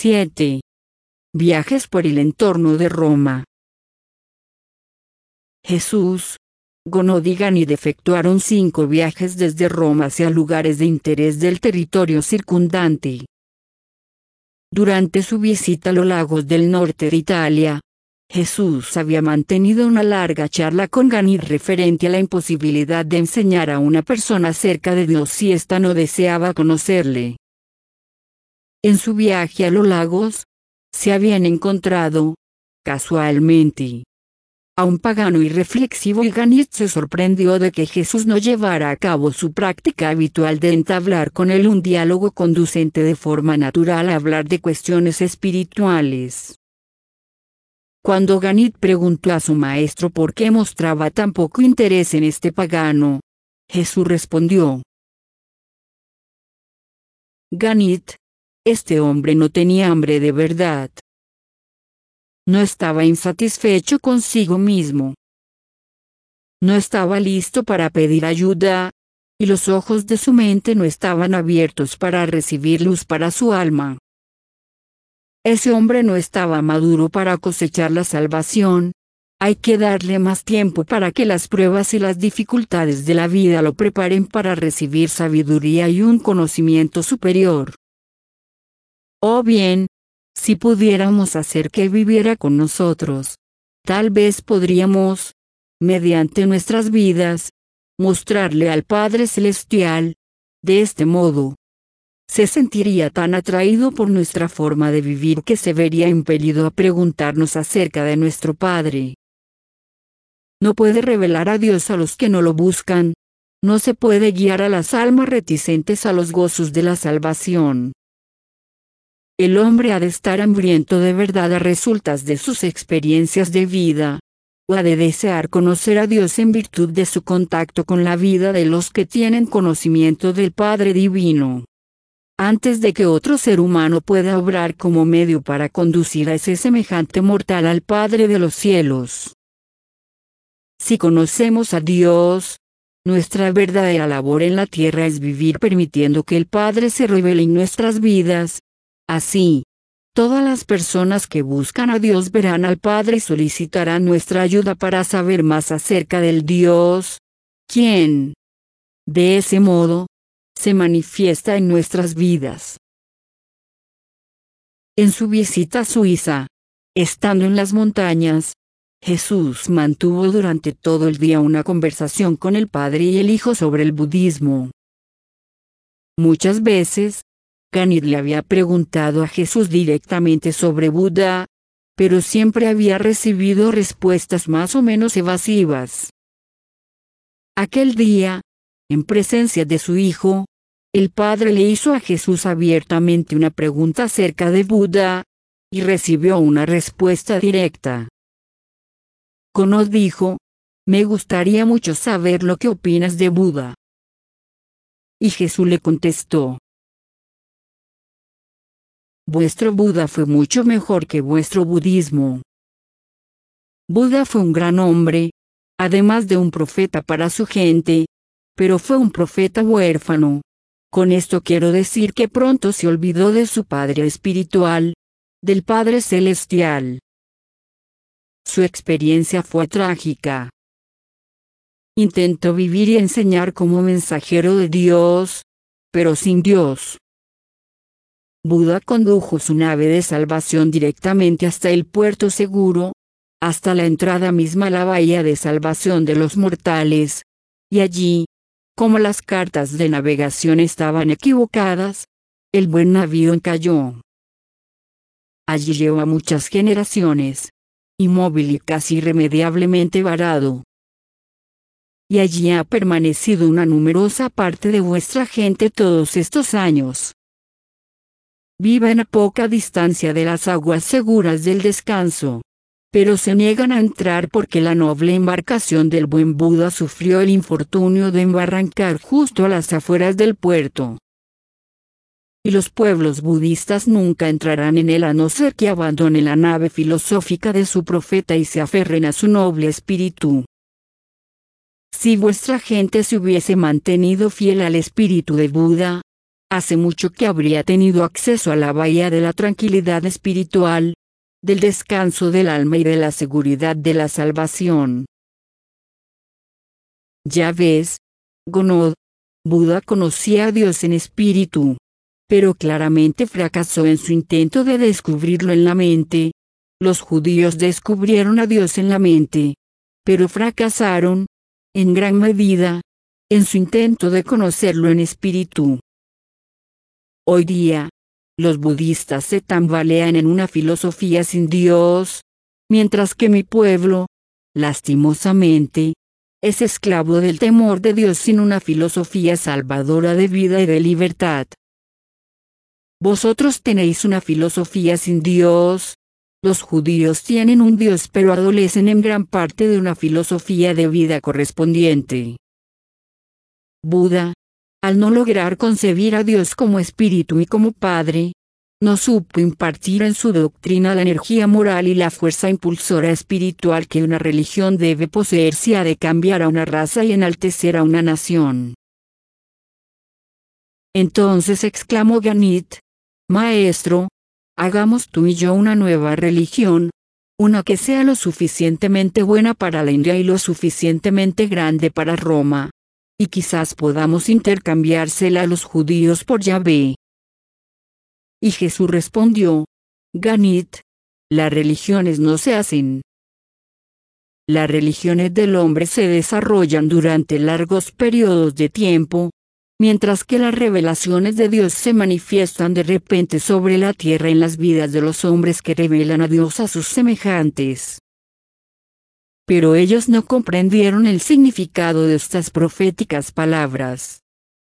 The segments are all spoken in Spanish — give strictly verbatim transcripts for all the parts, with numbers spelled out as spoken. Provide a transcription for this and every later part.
siete. Viajes por el entorno de Roma. Jesús, Gounod y Ganit efectuaron cinco viajes desde Roma hacia lugares de interés del territorio circundante. Durante su visita a los lagos del norte de Italia, Jesús había mantenido una larga charla con Ganit referente a la imposibilidad de enseñar a una persona acerca de Dios si ésta no deseaba conocerle. En su viaje a los lagos, se habían encontrado, casualmente, a un pagano irreflexivo y Ganit se sorprendió de que Jesús no llevara a cabo su práctica habitual de entablar con él un diálogo conducente de forma natural a hablar de cuestiones espirituales. Cuando Ganit preguntó a su maestro por qué mostraba tan poco interés en este pagano, Jesús respondió: Ganit, este hombre no tenía hambre de verdad. No estaba insatisfecho consigo mismo. No estaba listo para pedir ayuda, y los ojos de su mente no estaban abiertos para recibir luz para su alma. Ese hombre no estaba maduro para cosechar la salvación. Hay que darle más tiempo para que las pruebas y las dificultades de la vida lo preparen para recibir sabiduría y un conocimiento superior. O bien, si pudiéramos hacer que viviera con nosotros, tal vez podríamos, mediante nuestras vidas, mostrarle al Padre Celestial. De este modo, se sentiría tan atraído por nuestra forma de vivir que se vería impelido a preguntarnos acerca de nuestro Padre. No puede revelar a Dios a los que no lo buscan. No se puede guiar a las almas reticentes a los gozos de la salvación. El hombre ha de estar hambriento de verdad a resultas de sus experiencias de vida, o ha de desear conocer a Dios en virtud de su contacto con la vida de los que tienen conocimiento del Padre Divino. Antes de que otro ser humano pueda obrar como medio para conducir a ese semejante mortal al Padre de los cielos. Si conocemos a Dios, nuestra verdadera labor en la tierra es vivir permitiendo que el Padre se revele en nuestras vidas. Así, todas las personas que buscan a Dios verán al Padre y solicitarán nuestra ayuda para saber más acerca del Dios, quien, de ese modo, se manifiesta en nuestras vidas. En su visita a Suiza, estando en las montañas, Jesús mantuvo durante todo el día una conversación con el Padre y el Hijo sobre el budismo. Muchas veces, Ganit le había preguntado a Jesús directamente sobre Buda, pero siempre había recibido respuestas más o menos evasivas. Aquel día, en presencia de su hijo, el Padre le hizo a Jesús abiertamente una pregunta acerca de Buda, y recibió una respuesta directa. Gounod dijo: me gustaría mucho saber lo que opinas de Buda. Y Jesús le contestó: vuestro Buda fue mucho mejor que vuestro budismo. Buda fue un gran hombre, además de un profeta para su gente, pero fue un profeta huérfano. Con esto quiero decir que pronto se olvidó de su Padre espiritual, del Padre Celestial. Su experiencia fue trágica. Intentó vivir y enseñar como mensajero de Dios, pero sin Dios. Buda condujo su nave de salvación directamente hasta el puerto seguro, hasta la entrada misma a la bahía de salvación de los mortales, y allí, como las cartas de navegación estaban equivocadas, el buen navío encalló. Allí lleva muchas generaciones, inmóvil y casi irremediablemente varado. Y allí ha permanecido una numerosa parte de vuestra gente todos estos años. Viven a poca distancia de las aguas seguras del descanso, pero se niegan a entrar porque la noble embarcación del buen Buda sufrió el infortunio de embarrancar justo a las afueras del puerto. Y los pueblos budistas nunca entrarán en él a no ser que abandonen la nave filosófica de su profeta y se aferren a su noble espíritu. Si vuestra gente se hubiese mantenido fiel al espíritu de Buda, hace mucho que habría tenido acceso a la bahía de la tranquilidad espiritual, del descanso del alma y de la seguridad de la salvación. Ya ves, Gonod, Buda conocía a Dios en espíritu, pero claramente fracasó en su intento de descubrirlo en la mente. Los judíos descubrieron a Dios en la mente, pero fracasaron, en gran medida, en su intento de conocerlo en espíritu. Hoy día, los budistas se tambalean en una filosofía sin Dios, mientras que mi pueblo, lastimosamente, es esclavo del temor de Dios sin una filosofía salvadora de vida y de libertad. Vosotros tenéis una filosofía sin Dios. Los judíos tienen un Dios pero adolecen en gran parte de una filosofía de vida correspondiente. Buda, al no lograr concebir a Dios como espíritu y como padre, no supo impartir en su doctrina la energía moral y la fuerza impulsora espiritual que una religión debe poseer si ha de cambiar a una raza y enaltecer a una nación. Entonces exclamó Ganit: Maestro, hagamos tú y yo una nueva religión, una que sea lo suficientemente buena para la India y lo suficientemente grande para Roma, y quizás podamos intercambiársela a los judíos por Yahvé. Y Jesús respondió: Ganit, las religiones no se hacen. Las religiones del hombre se desarrollan durante largos periodos de tiempo, mientras que las revelaciones de Dios se manifiestan de repente sobre la tierra en las vidas de los hombres que revelan a Dios a sus semejantes. Pero ellos no comprendieron el significado de estas proféticas palabras.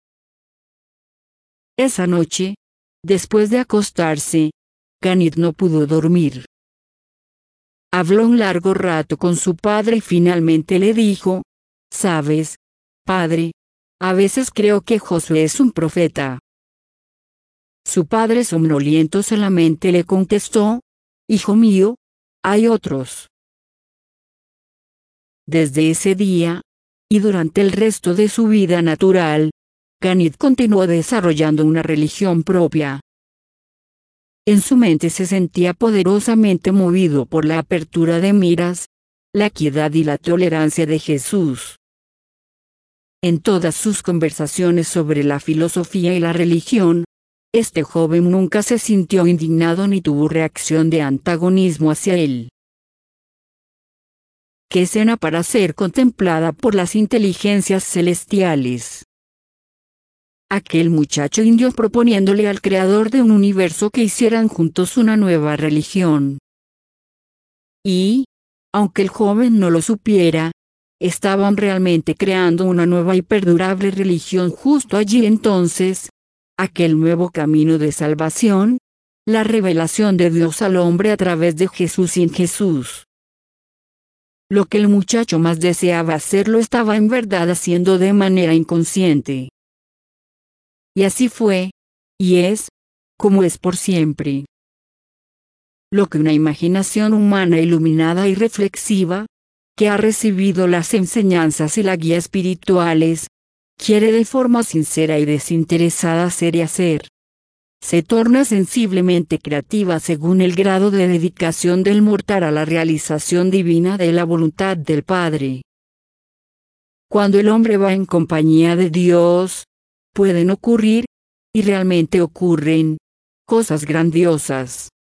Esa noche, después de acostarse, Ganit no pudo dormir. Habló un largo rato con su padre y finalmente le dijo: ¿Sabes, padre? A veces creo que Josué es un profeta. Su padre somnoliento solamente le contestó: Hijo mío, hay otros. Desde ese día, y durante el resto de su vida natural, Ganit continuó desarrollando una religión propia. En su mente se sentía poderosamente movido por la apertura de miras, la equidad y la tolerancia de Jesús. En todas sus conversaciones sobre la filosofía y la religión, este joven nunca se sintió indignado ni tuvo reacción de antagonismo hacia él. ¡Qué escena para ser contemplada por las inteligencias celestiales! Aquel muchacho indio proponiéndole al creador de un universo que hicieran juntos una nueva religión. Y, aunque el joven no lo supiera, estaban realmente creando una nueva y perdurable religión justo allí entonces, aquel nuevo camino de salvación, la revelación de Dios al hombre a través de Jesús y en Jesús. Lo que el muchacho más deseaba hacer lo estaba en verdad haciendo de manera inconsciente. Y así fue, y es, como es por siempre. Lo que una imaginación humana iluminada y reflexiva, que ha recibido las enseñanzas y la guía espirituales, quiere de forma sincera y desinteresada hacer y hacer, se torna sensiblemente creativa según el grado de dedicación del mortal a la realización divina de la voluntad del Padre. Cuando el hombre va en compañía de Dios, pueden ocurrir, y realmente ocurren, cosas grandiosas.